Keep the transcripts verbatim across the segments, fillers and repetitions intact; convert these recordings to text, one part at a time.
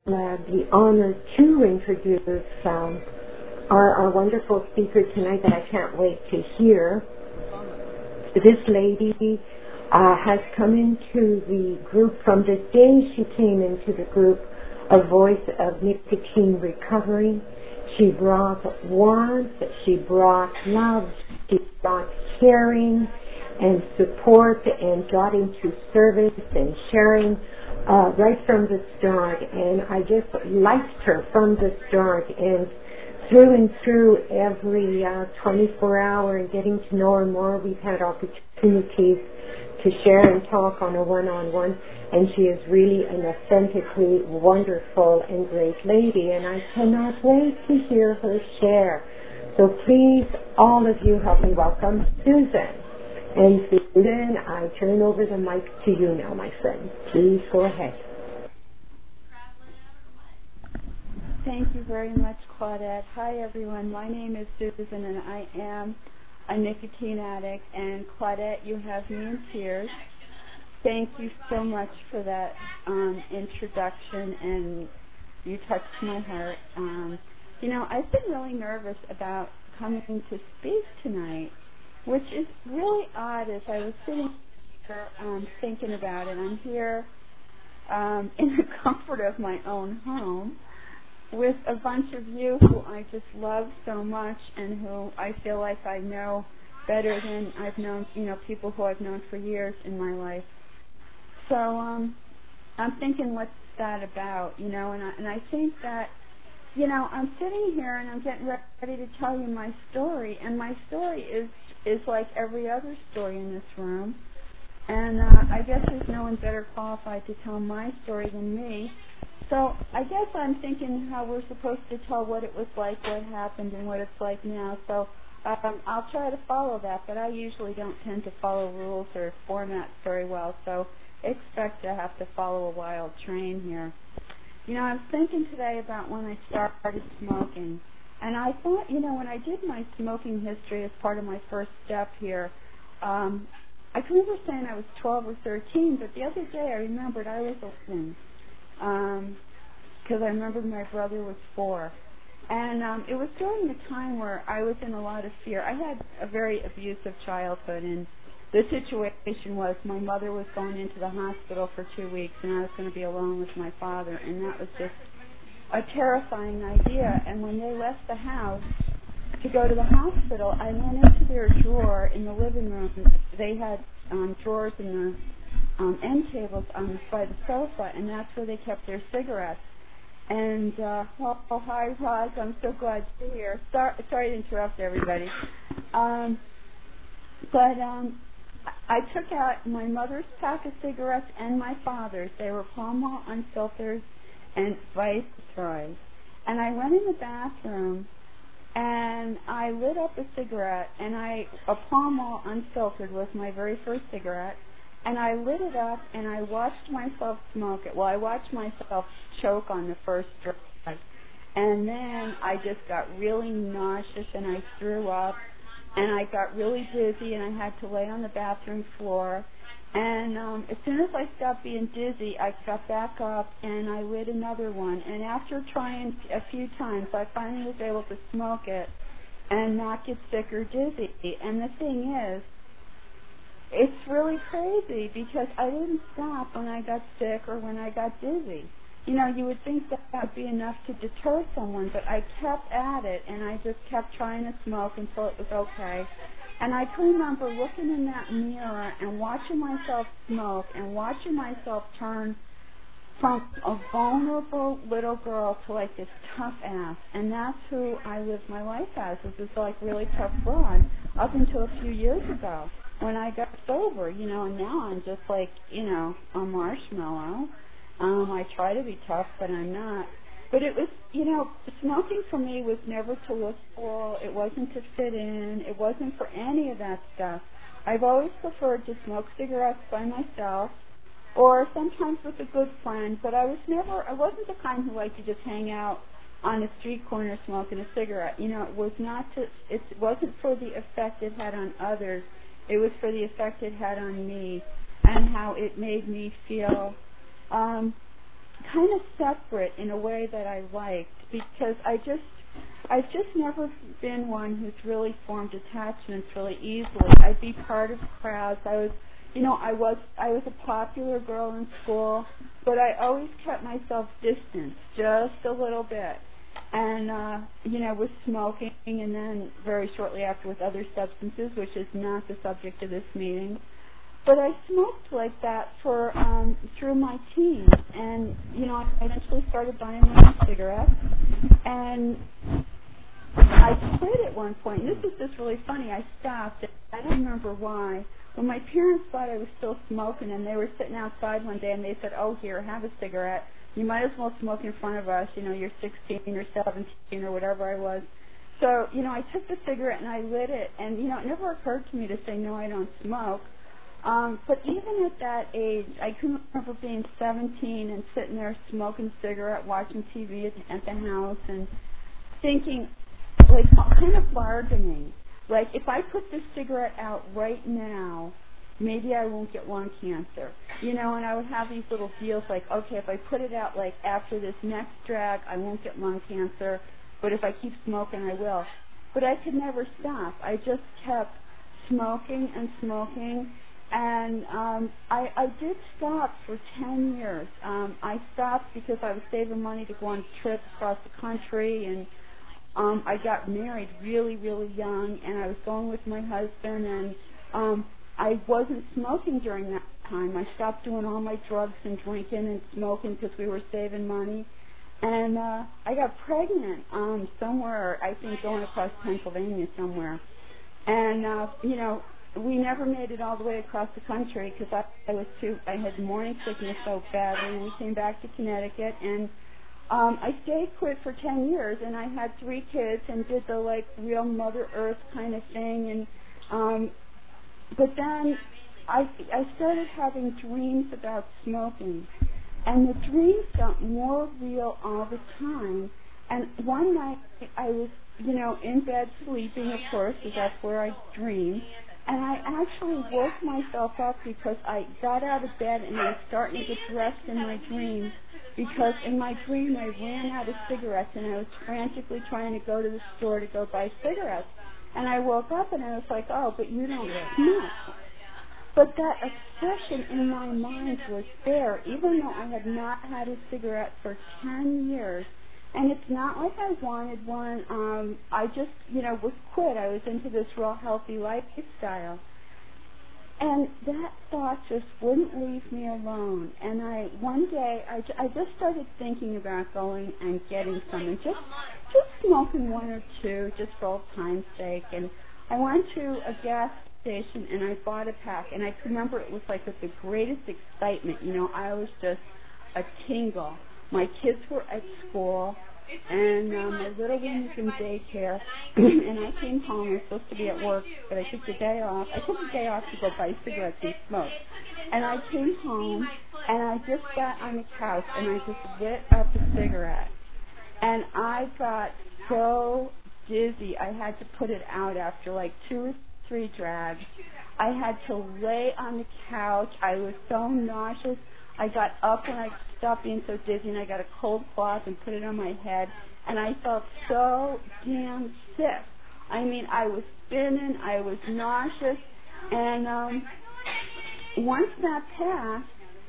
uh, the honor to introduce um, our, our wonderful speaker tonight that I can't wait to hear. This lady uh, has come into the group from the day she came into the group, a voice of nicotine recovery. She brought warmth, she brought love, she brought caring and support and got into service and sharing uh, right from the start. And I just liked her from the start, and through and through every uh, twenty-four hour and getting to know her more, we've had opportunities to share and talk on a one-on-one, and she is really an authentically wonderful and great lady, and I cannot wait to hear her share. So please, all of you, help me welcome Susan. And Susan, I turn over the mic to you now, my friend. Please go ahead. Thank you very much, Claudette. Hi, everyone. My name is Susan, and I am a nicotine addict. And Claudette, you have me in tears. Thank you so much for that um, introduction, and you touched my heart. Um, you know, I've been really nervous about coming to speak tonight, which is really odd as I was sitting here um, thinking about it. I'm here um, in the comfort of my own home with a bunch of you who I just love so much and who I feel like I know better than I've known, you know, people who I've known for years in my life. So um, I'm thinking, what's that about, you know, and I, and I think that, you know, I'm sitting here and I'm getting ready to tell you my story, and my story is, is like every other story in this room, and uh, I guess there's no one better qualified to tell my story than me. So I guess I'm thinking how we're supposed to tell what it was like, what happened, and what it's like now. So um, I'll try to follow that, but I usually don't tend to follow rules or formats very well, so expect to have to follow a wild train here. You know, I was thinking today about when I started smoking, and I thought, you know, when I did my smoking history as part of my first step here, um, I can remember saying I was twelve or thirteen, but the other day I remembered I was eleven. Um, because I remembered my brother was four. And um, it was during a time where I was in a lot of fear. I had a very abusive childhood, and the situation was my mother was going into the hospital for two weeks, and I was going to be alone with my father, and that was just a terrifying idea. And when they left the house to go to the hospital, I went into their drawer in the living room. They had um, drawers in the Um, end tables um, by the sofa, and that's where they kept their cigarettes. And, uh, oh, oh, hi, Roz, I'm so glad you're here. Sorry, sorry to interrupt everybody. Um, but um, I took out my mother's pack of cigarettes and my father's. They were Pall Mall Unfiltered and Viceroy. And I went in the bathroom, and I lit up a cigarette, and I, a Pall Mall Unfiltered was my very first cigarette. And I lit it up, and I watched myself smoke it. Well, I watched myself choke on the first drag. And then I just got really nauseous, and I threw up. And I got really dizzy, and I had to lay on the bathroom floor. And um, as soon as I stopped being dizzy, I got back up, and I lit another one. And after trying a few times, I finally was able to smoke it and not get sick or dizzy. And the thing is, it's really crazy because I didn't stop when I got sick or when I got dizzy. You know, you would think that that would be enough to deter someone, but I kept at it, and I just kept trying to smoke until it was okay. And I can remember looking in that mirror and watching myself smoke and watching myself turn from a vulnerable little girl to like this tough ass. And that's who I lived my life as, is this like really tough broad up until a few years ago, when I got sober, you know, and now I'm just like, you know, a marshmallow. Um, I try to be tough, but I'm not. But it was, you know, smoking for me was never to look cool. It wasn't to fit in. It wasn't for any of that stuff. I've always preferred to smoke cigarettes by myself, or sometimes with a good friend, but I was never, I wasn't the kind who liked to just hang out on a street corner smoking a cigarette. You know, it was not to, it wasn't for the effect it had on others. It was for the effect it had on me and how it made me feel um, kind of separate in a way that I liked, because I just, I've just never been one who's really formed attachments really easily. I'd be part of crowds. I was, you know, I was, I was a popular girl in school, but I always kept myself distant, just a little bit. And, uh, you know, with smoking, and then very shortly after with other substances, which is not the subject of this meeting. But I smoked like that for um, through my teens, and you know, I eventually started buying my own cigarettes, and I quit at one point. And this is just really funny. I stopped. I don't remember why. When my parents thought I was still smoking, and they were sitting outside one day, and they said, "Oh, here, have a cigarette. You might as well smoke in front of us. You know, you're sixteen or seventeen or whatever I was." So, you know, I took the cigarette and I lit it, and you know, it never occurred to me to say no, I don't smoke. Um, but even at that age, I can remember being seventeen and sitting there smoking a cigarette, watching T V at, at the house, and thinking, like, kind of bargaining. Like, if I put this cigarette out right now, maybe I won't get lung cancer. You know, and I would have these little deals like, okay, if I put it out, like, after this next drag, I won't get lung cancer, but if I keep smoking, I will. But I could never stop. I just kept smoking and smoking. And um, I, I did stop for ten years. Um, I stopped because I was saving money to go on trips across the country, and um, I got married really, really young, and I was going with my husband, and um, I wasn't smoking during that time. I stopped doing all my drugs and drinking and smoking because we were saving money. And uh, I got pregnant um, somewhere, I think going across Pennsylvania somewhere. And, uh, you know, we never made it all the way across the country because I, I was too, I had morning sickness so badly, and we came back to Connecticut, and um, I stayed quit for ten years, and I had three kids and did the, like, real Mother Earth kind of thing, and um, but then I, I started having dreams about smoking, and the dreams got more real all the time, and one night I was, you know, in bed sleeping, of course, because that's where I dream. And I actually woke myself up because I got out of bed and I was starting to get dressed in my dream, because in my dream I ran out of cigarettes and I was frantically trying to go to the store to go buy cigarettes. And I woke up and I was like, oh, but you don't smoke. But that obsession in my mind was there, even though I had not had a cigarette for ten years. And it's not like I wanted one. Um, I just, you know, was quit. I was into this real healthy lifestyle. And that thought just wouldn't leave me alone. And I, one day, I, I just started thinking about going and getting some, and just, just smoking one or two, just for old time's sake. And I went to a gas station and I bought a pack. And I can remember it was like with the greatest excitement. You know, I was just a tingle. My kids were at school, and um, my little one was in daycare, and I came home. I was supposed to be at work, but I took the day off. I took the day off to go buy cigarettes and smoke. And I came home, and I just got on the couch, and I just lit up a cigarette. And I got so dizzy, I had to put it out after like two or three drags. I had to lay on the couch. I was so nauseous. I got up when I stopped being so dizzy, and I got a cold cloth and put it on my head, and I felt so damn sick. I mean, I was spinning, I was nauseous, and um, once that passed,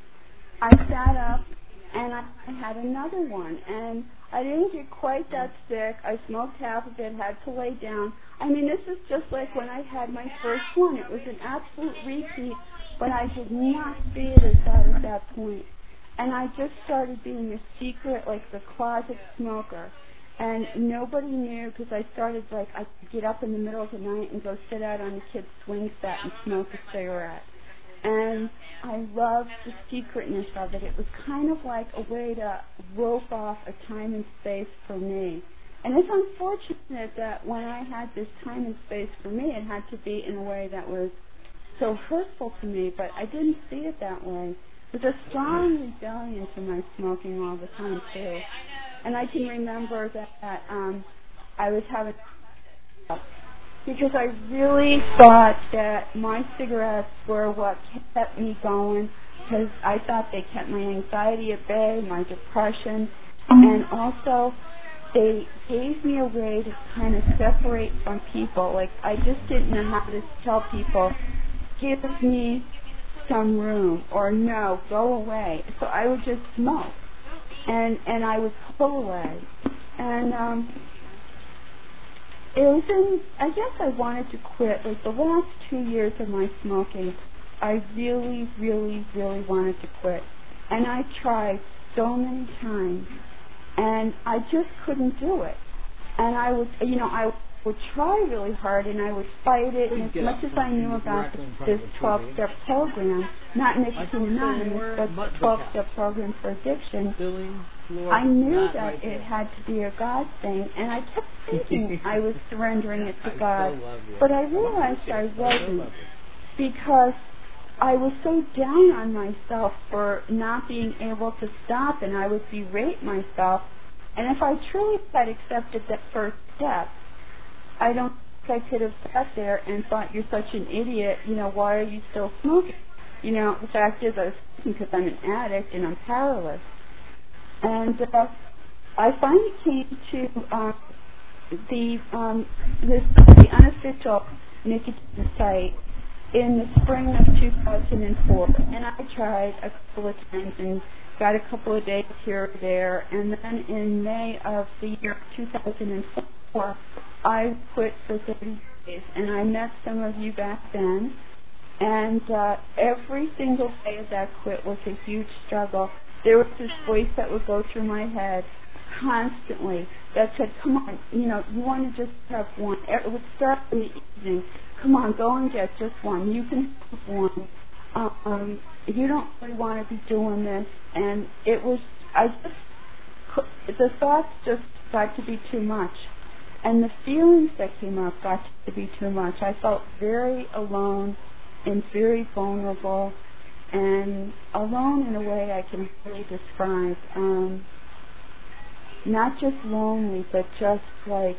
I sat up, and I had another one, and I didn't get quite that sick. I smoked half of it, had to lay down. I mean, this is just like when I had my first one. It was an absolute repeat, but I did not see it as that at that point. And I just started being a secret, like the closet smoker. And nobody knew, because I started, like, I'd get up in the middle of the night and go sit out on the kids' swing set and smoke a cigarette. And I loved the secretness of it. It was kind of like a way to rope off a time and space for me. And it's unfortunate that when I had this time and space for me, it had to be in a way that was so hurtful to me, but I didn't see it that way. It was a strong rebellion to my smoking all the time, too. And I can remember that, that um, I was having, because I really thought that my cigarettes were what kept me going. because I thought they kept my anxiety at bay, my depression, and also they gave me a way to kind of separate from people. Like, I just didn't know how to tell people, give me some room, or no, go away. So I would just smoke, and and I would pull away. And um, it was in, I guess I wanted to quit. Like, the last two years of my smoking, I really, really, really wanted to quit. And I tried so many times, and I just couldn't do it. And I would, you know, I would try really hard, and I would fight it. And as much as I knew about this twelve-step program, not Nicotine Anonymous, but the twelve-step program for addiction, I knew that it had to be a God thing, and I kept thinking I was surrendering it to God. But I realized I wasn't, because I was so down on myself for not being able to stop, and I would berate myself. And if I truly had accepted that first step, I don't think I could have sat there and thought, you're such an idiot, you know, why are you still smoking? You know, the fact is I was smoking because I'm an addict and I'm powerless. And uh, I finally came to um, the, um, this, the unofficial nicotine site in the spring of two thousand four, and I tried a couple of times and got a couple of days here or there, and then in May of the year two thousand four, I quit for thirty days, and I met some of you back then, and uh, every single day of that quit was a huge struggle. There was this voice that would go through my head constantly that said, come on, you know, you want to just have one. It would start in the evening. Come on, go and get just one. You can have one. Uh, um, you don't really want to be doing this. And it was, I just, the thoughts just got to be too much. And the feelings that came up got to be too much. I felt very alone and very vulnerable, and alone in a way I can really describe. Um, not just lonely, but just like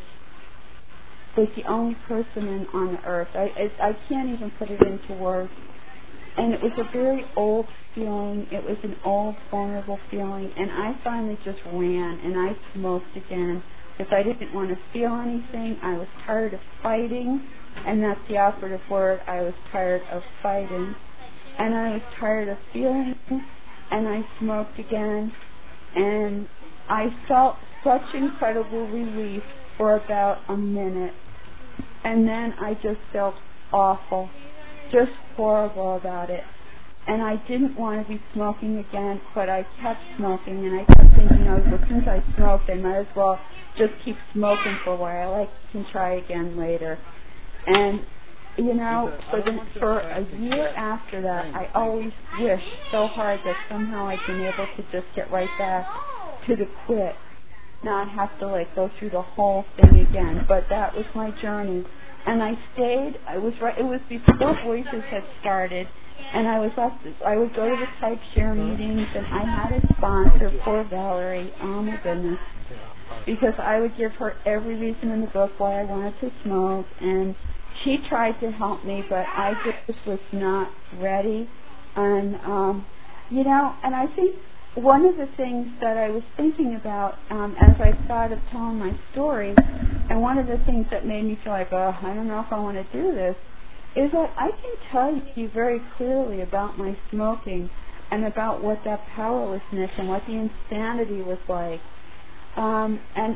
like the only person in, on the earth. I, I I can't even put it into words. And it was a very old feeling. It was an old, vulnerable feeling. And I finally just ran, and I smoked again. Because I didn't want to feel anything. I was tired of fighting. And that's the operative word. I was tired of fighting. And I was tired of feeling. And I smoked again. And I felt such incredible relief for about a minute. And then I just felt awful, just horrible about it. And I didn't want to be smoking again, but I kept smoking, and I kept thinking, oh, well, since I smoked, I might as well just keep smoking for a while. I can try again later. And, you know, for, the, for a year after that, I always wished so hard that somehow I'd been able to just get right back to the quit, not have to like go through the whole thing again. But that was my journey, and I stayed. I was right. It was before Voices had started, and I was up. I would go to the type share meetings, and I had a sponsor, poor Valerie. Oh my goodness, because I would give her every reason in the book why I wanted to smoke, and she tried to help me, but I just was not ready. And um, you know, and I think one of the things that I was thinking about um, as I thought of telling my story, and one of the things that made me feel like, oh, I don't know if I want to do this, is that I can tell you very clearly about my smoking and about what that powerlessness and what the insanity was like. Um, and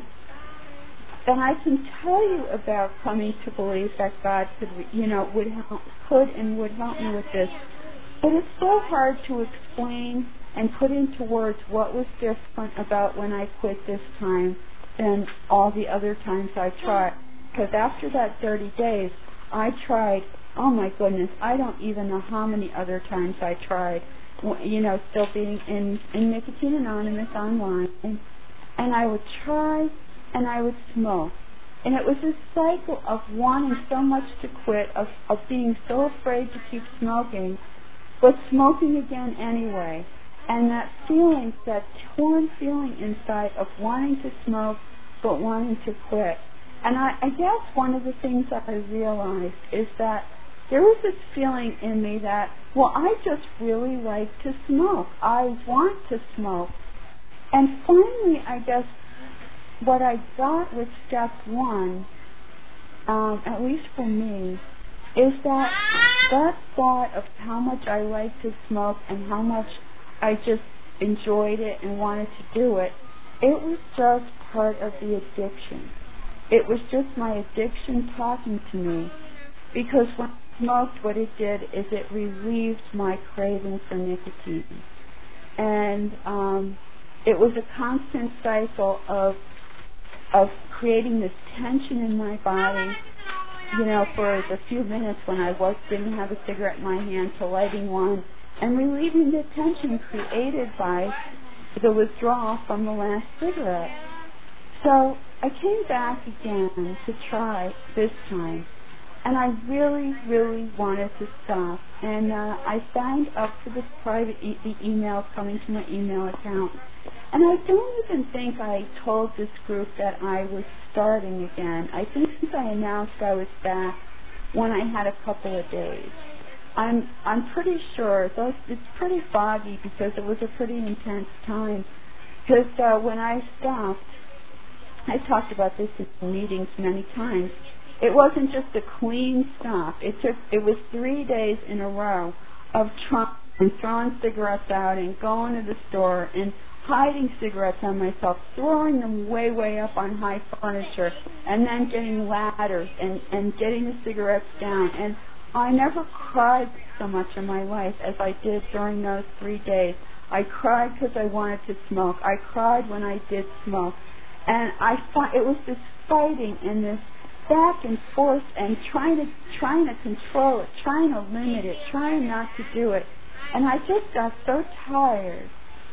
and I can tell you about coming to believe that God could, you know, would help, could and would help me with this. But it's so hard to explain and put into words what was different about when I quit this time than all the other times I tried. Because after that thirty days, I tried, oh my goodness, I don't even know how many other times I tried, you know, still being in, in Nicotine Anonymous online. And, and I would try, and I would smoke. And it was a cycle of wanting so much to quit, of, of being so afraid to keep smoking, but smoking again anyway. And that feeling, that torn feeling inside of wanting to smoke but wanting to quit. And I, I guess one of the things that I realized is that there was this feeling in me that, well, I just really like to smoke. I want to smoke. And finally, I guess, what I got with step one, um, at least for me, is that that thought of how much I like to smoke and how much I just enjoyed it and wanted to do it, it was just part of the addiction. It was just my addiction talking to me. Because when I smoked, what it did is it relieved my craving for nicotine. And um, it was a constant cycle of of creating this tension in my body, you know, for the few minutes when I was didn't have a cigarette in my hand to lighting one, and relieving the tension created by the withdrawal from the last cigarette. So I came back again to try this time, and I really, really wanted to stop. And uh, I signed up for this private e- e- email coming to my email account. And I don't even think I told this group that I was starting again. I think since I announced I was back when I had a couple of days. I'm I'm pretty sure, though it's pretty foggy because it was a pretty intense time. Because uh, when I stopped, I talked about this in meetings many times, it wasn't just a clean stop. It took it was three days in a row of trying and throwing cigarettes out and going to the store and hiding cigarettes on myself, throwing them way, way up on high furniture, and then getting ladders and, and getting the cigarettes down. And I never cried so much in my life as I did during those three days. I cried because I wanted to smoke. I cried when I did smoke. And I thought it was this fighting and this back and forth and trying to trying to control it, trying to limit it, trying not to do it. And I just got so tired.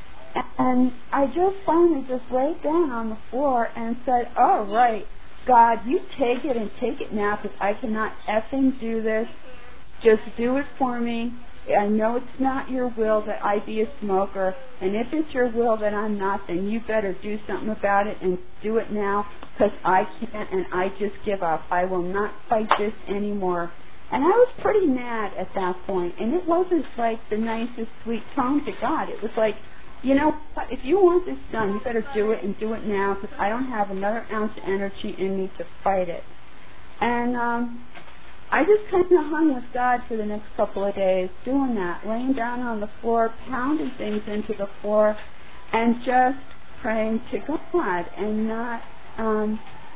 And I just finally just laid down on the floor and said, oh, right, God, you take it and take it now because I cannot effing do this. Just do it for me. I know it's not your will that I be a smoker, and if it's your will that I'm not, then you better do something about it and do it now because I can't and I just give up. I will not fight this anymore. And I was pretty mad at that point, and it wasn't like the nicest, sweet tone to God. It was like, you know, if you want this done, you better do it and do it now because I don't have another ounce of energy in me to fight it. And um, I just kind of hung with God for the next couple of days doing that, laying down on the floor, pounding things into the floor, and just praying to God and not, um,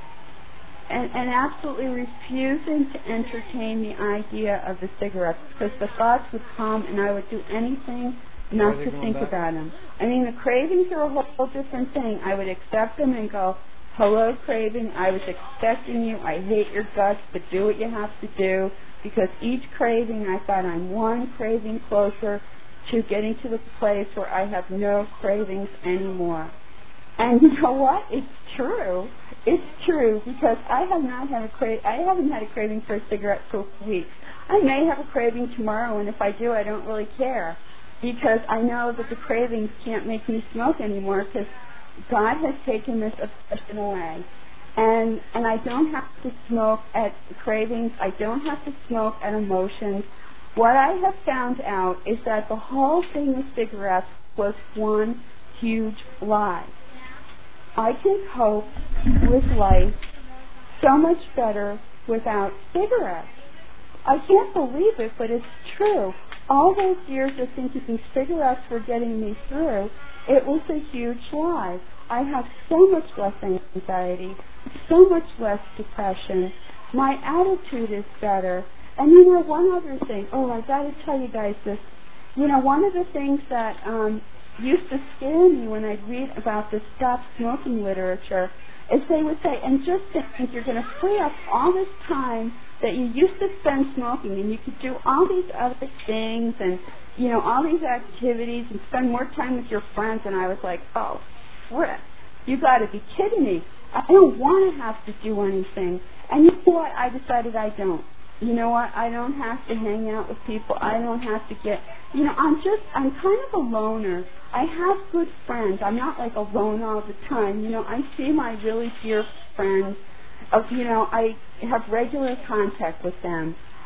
and, and absolutely refusing to entertain the idea of the cigarettes because the thoughts would come and I would do anything not to think back? about them. I mean, the cravings are a whole, whole different thing. I would accept them and go, hello, craving, I was expecting you. I hate your guts, but do what you have to do. Because each craving, I thought I'm one craving closer to getting to the place where I have no cravings anymore. And you know what? It's true. It's true because I have not had a cra- I haven't had a craving for a cigarette for weeks. I may have a craving tomorrow, and if I do, I don't really care. Because I know that the cravings can't make me smoke anymore because God has taken this obsession away. And and I don't have to smoke at cravings. I don't have to smoke at emotions. What I have found out is that the whole thing with cigarettes was one huge lie. I can cope with life so much better without cigarettes. I can't believe it, but it's true. All those years of thinking cigarettes were getting me through, it was a huge lie. I have so much less anxiety, so much less depression. My attitude is better. And you know, one other thing, oh, I got to tell you guys this. You know, one of the things that um, used to scare me when I'd read about the stop smoking literature is they would say, and just think you're going to free up all this time that you used to spend smoking and you could do all these other things and, you know, all these activities and spend more time with your friends. And I was like, oh, frick, you got to be kidding me. I don't want to have to do anything. And you know what? I decided I don't. You know what? I don't have to hang out with people. I don't have to get, you know, I'm just, I'm kind of a loner. I have good friends. I'm not like alone all the time. You know, I see my really dear friends. Of, you know, I have regular contact with them.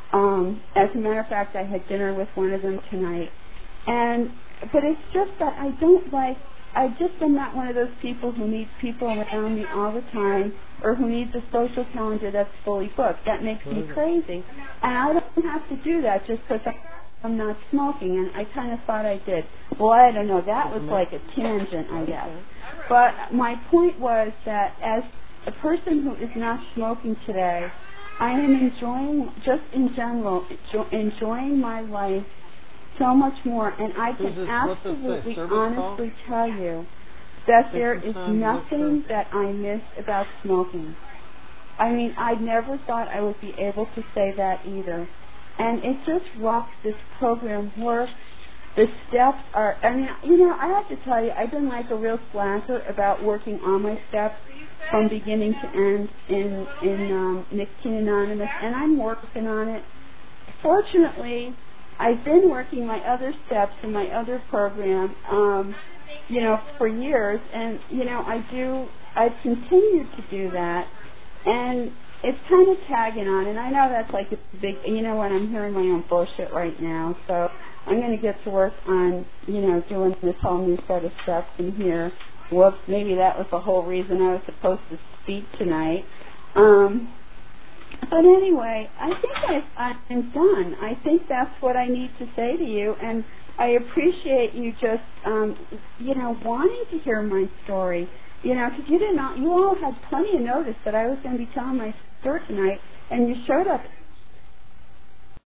Um, as a matter of fact, I had dinner with one of them tonight. And but it's just that I don't like, I just am not one of those people who needs people around me all the time, or who needs a social calendar that's fully booked. That makes me crazy. And I don't have to do that just because I'm not smoking, and I kind of thought I did. Well, I don't know, that was like a tangent, I guess. But my point was that as a person who is not smoking today, I am enjoying, just in general, enjoying my life so much more, and I can this, absolutely, honestly tell you that there is nothing that I miss about smoking. I mean, I never thought I would be able to say that either. And it just rocks. This program works. The steps are, I mean, you know, I have to tell you, I've been like a real slacker about working on my steps from beginning to end in, in um, Nicotine Anonymous, and I'm working on it. Fortunately, I've been working my other steps in my other program, um, you know, for years, and, you know, I do, I've continued to do that, and it's kind of tagging on, and I know that's like a big, you know what, I'm hearing my own bullshit right now, so I'm going to get to work on, you know, doing this whole new set of steps in here. Whoops, maybe that was the whole reason I was supposed to speak tonight. Um, but anyway, I think I, I'm done. I think that's what I need to say to you, and I appreciate you just, um, you know, wanting to hear my story. You know, because you didn't, you all had plenty of notice that I was going to be telling my story tonight, and you showed up